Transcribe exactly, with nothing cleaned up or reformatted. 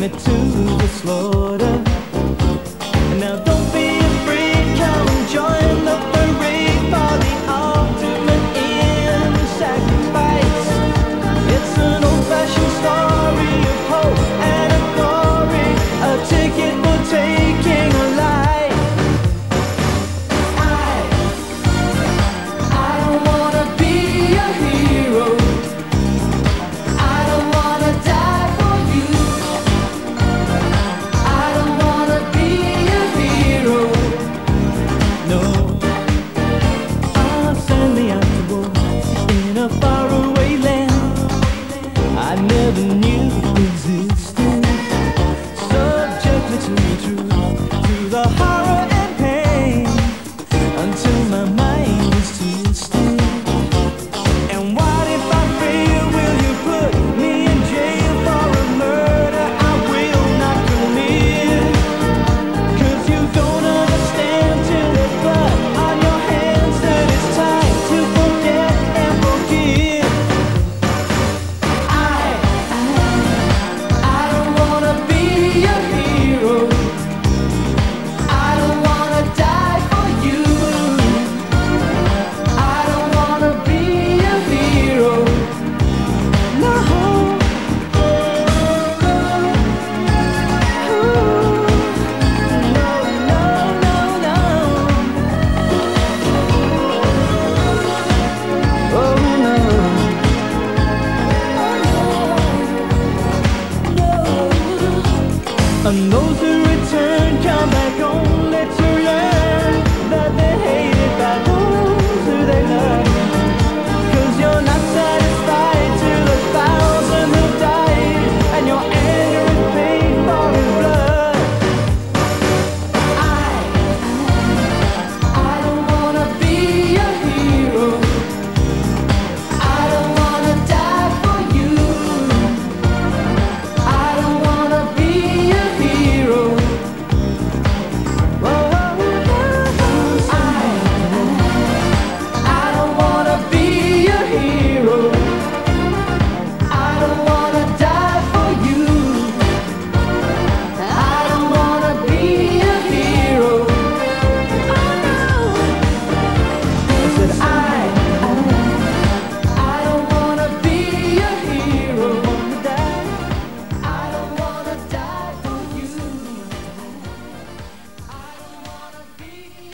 me to the slaughter. Now don't be afraid, come and join the parade for the ultimate in sacrifice. It's an old-fashioned story of hope and of glory, a ticket for taking a life. I, I don't wanna be a hero. I don't wanna die for you. I don't wanna be a hero. No, I'll send me out to war in a faraway land I never knew.